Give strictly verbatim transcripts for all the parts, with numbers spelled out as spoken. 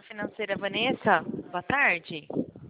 financeira Vanessa. Boa tarde.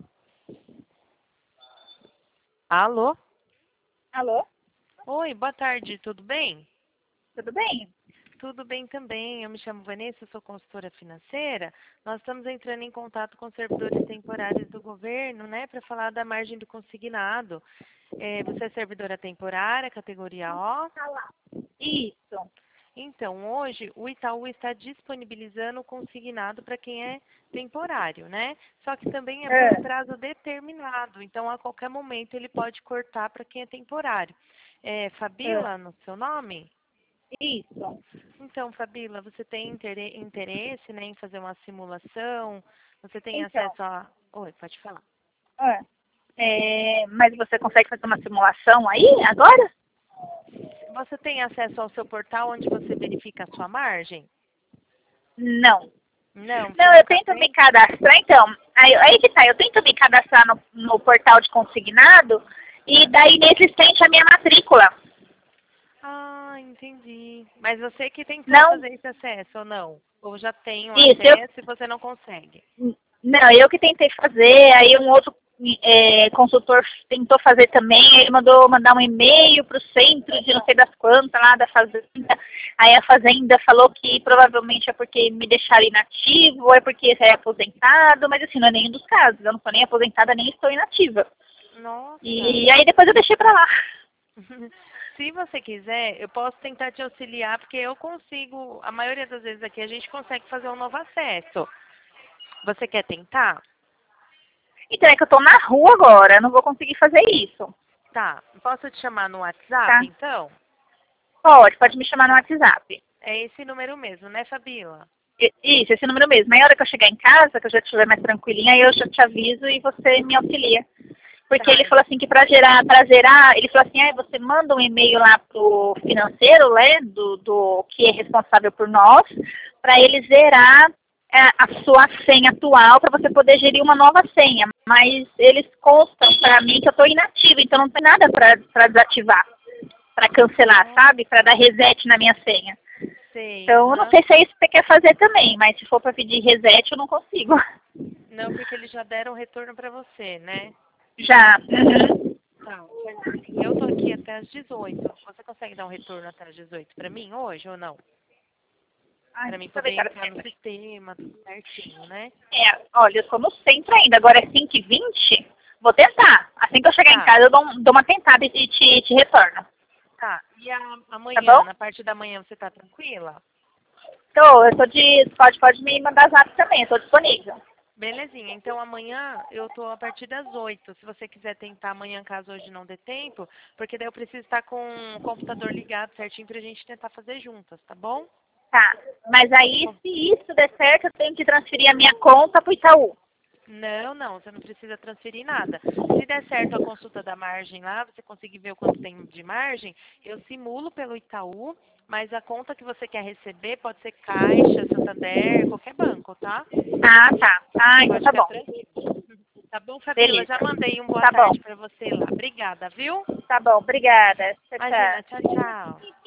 Alô? Alô? Oi, boa tarde, tudo bem? Tudo bem? Tudo bem também. Eu me chamo Vanessa, sou consultora financeira. Nós estamos entrando em contato com servidores temporários do governo, né, para falar da margem do consignado. É, você é servidora temporária, categoria O? Isso. Então, hoje, o Itaú está disponibilizando o consignado para quem é temporário, né? Só que também é por É. prazo determinado. Então, a qualquer momento, ele pode cortar para quem é temporário. É É. Fabíola, no seu nome? Isso. Então, Fabíola, você tem intere- interesse, né, em fazer uma simulação? Você tem Então, acesso a... Oi, pode falar. é. É, mas você consegue fazer uma simulação aí, agora? Você tem acesso ao seu portal onde você verifica a sua margem? Não. Não, você Não, eu nunca tento me fez? cadastrar, então. Aí, aí que tá, eu tento me cadastrar no, no portal de consignado e daí inexistente a minha matrícula. Ah, entendi. Mas você que tentou Não, fazer esse acesso ou não? Ou já tem o isso, eu, acesso e você não consegue? não, eu que tentei fazer, aí um outro é, consultor tentou fazer também, ele mandou mandar um e-mail para o centro de não sei das quantas lá da fazenda, aí a fazenda falou que provavelmente é porque me deixaram inativo, ou é porque é aposentado, mas assim, não é nenhum dos casos, eu não sou nem aposentada, nem estou inativa. Nossa. E aí depois eu deixei para lá. Se você quiser, eu posso tentar te auxiliar, porque eu consigo, a maioria das vezes aqui, a gente consegue fazer um novo acesso. Você quer tentar? Então é que eu tô na rua agora, eu não vou conseguir fazer isso, Tá. Posso te chamar no tá? WhatsApp, então? Pode, pode me chamar no WhatsApp. É esse número mesmo, né, Fabíola? I- Isso, esse número mesmo. Aí a hora que eu chegar em casa, que eu já estiver mais tranquilinha, aí eu já te aviso e você me auxilia. Porque Tá. ele falou assim que para gerar, para zerar, ele falou assim, ah, você manda um e-mail lá pro financeiro, né, do, do que é responsável por nós, para ele zerar é, a sua senha atual para você poder gerir uma nova senha. Mas eles constam para mim que eu estou inativa, então não tem nada para desativar, para cancelar, Nossa, sabe? Para dar reset na minha senha. sei. Então, eu não Aham. sei se é isso que você quer fazer também, mas se for para pedir reset, eu não consigo. Não, porque eles já deram retorno pra você, né? Já. Uhum. Tá, mas assim, eu tô aqui até às dezoito. Você consegue dar um retorno até às dezoito pra mim hoje ou não? Ai, Pra mim deixa eu ver poder que hora entrar no que é. sistema, tudo certinho, né? É, olha, eu tô no centro ainda, agora é cinco e vinte. Vou tentar. Assim que eu chegar em Tá, casa, eu dou, um- dou uma tentada e te, te retorno. tá. E a, Tá bom? amanhã, na parte da manhã, você tá tranquila? Tô, eu tô de. Pode, pode me mandar zap também, eu tô disponível. Belezinha. Então amanhã eu tô a partir das oito. Se você quiser tentar amanhã, caso hoje não dê tempo, porque daí eu preciso estar com o computador ligado certinho pra gente tentar fazer juntas, tá bom? Tá. Mas aí, Bom, se isso der certo, eu tenho que transferir a minha conta pro Itaú. não, não, você não precisa transferir nada. Se der certo a consulta da margem lá, você conseguir ver o quanto tem de margem, eu simulo pelo Itaú, mas a conta que você quer receber pode ser Caixa, Santander, qualquer banco, tá? Ah, tá. Ah, então Pode tá ficar bom. tranquilo. Tá bom, Fabíola? Beleza. Já mandei um boa Tá bom. tarde pra você lá. Obrigada, viu? Tá bom, obrigada. Tchau, Imagina, tchau, tchau. tchau.